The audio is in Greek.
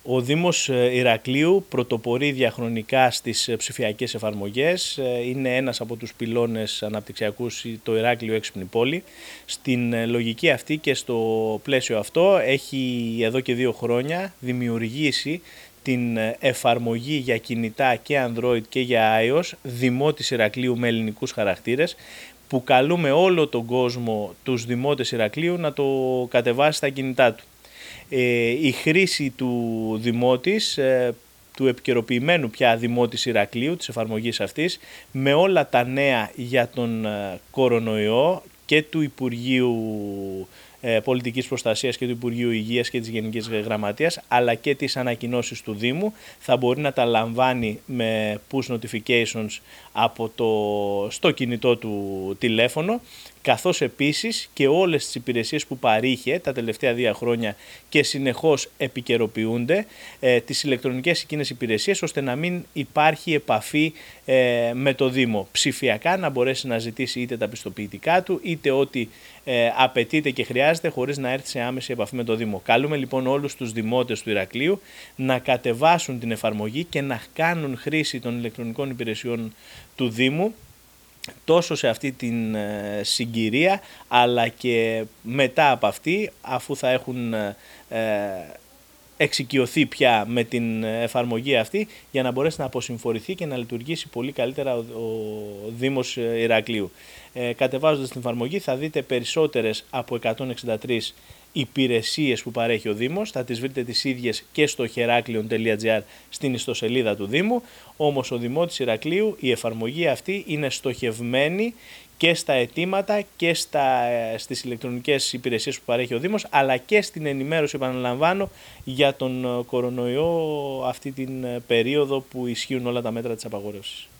Ο Δήμος Ηρακλείου πρωτοπορεί διαχρονικά στις ψηφιακές εφαρμογές. Είναι ένας από τους πυλώνες αναπτυξιακούς το Ηράκλειο Έξυπνη Πόλη. Στην λογική αυτή και στο πλαίσιο αυτό έχει εδώ και 2 χρόνια δημιουργήσει την εφαρμογή για κινητά και Android και για iOS Δημότης Ηρακλείου με ελληνικούς χαρακτήρες, που καλούμε όλο τον κόσμο, τους Δημότες Ηρακλείου, να το κατεβάσει στα κινητά του. Η χρήση του Δημότης, του επικαιροποιημένου πια Δημότης Ηρακλείου, της εφαρμογής αυτής, με όλα τα νέα για τον κορονοϊό και του Υπουργείου Πολιτικής Προστασίας και του Υπουργείου Υγείας και της Γενικής Γραμματείας, αλλά και τις ανακοινώσεις του Δήμου, θα μπορεί να τα λαμβάνει με push notifications στο κινητό του τηλέφωνο, καθώς επίσης και όλες τις υπηρεσίες που παρήχε τα τελευταία 2 χρόνια και συνεχώς επικαιροποιούνται, τις ηλεκτρονικές εκείνες υπηρεσίες, ώστε να μην υπάρχει επαφή με το Δήμο. Ψηφιακά να μπορέσει να ζητήσει είτε τα πιστοποιητικά του, είτε ό,τι απαιτείται και χρειάζεται, χωρίς να έρθει σε άμεση επαφή με το Δήμο. Καλούμε λοιπόν όλους τους Δημότες του Ηρακλείου να κατεβάσουν την εφαρμογή και να κάνουν χρήση των ηλεκτρονικών υπηρεσιών του Δήμου, τόσο σε αυτή την συγκυρία, αλλά και μετά από αυτή, αφού θα έχουν εξοικειωθεί πια με την εφαρμογή αυτή, για να μπορέσει να αποσυμφορηθεί και να λειτουργήσει πολύ καλύτερα ο Δήμος Ηρακλείου. Κατεβάζοντας την εφαρμογή θα δείτε περισσότερες από 163 υπηρεσίες που παρέχει ο Δήμος, θα τις βρείτε τις ίδιες και στο heraklion.gr στην ιστοσελίδα του Δήμου, όμως ο Δημότης Ηρακλείου, η εφαρμογή αυτή είναι στοχευμένη και στα αιτήματα και στις ηλεκτρονικές υπηρεσίες που παρέχει ο Δήμος, αλλά και στην ενημέρωση, επαναλαμβάνω, για τον κορονοϊό αυτή την περίοδο που ισχύουν όλα τα μέτρα της απαγόρευσης.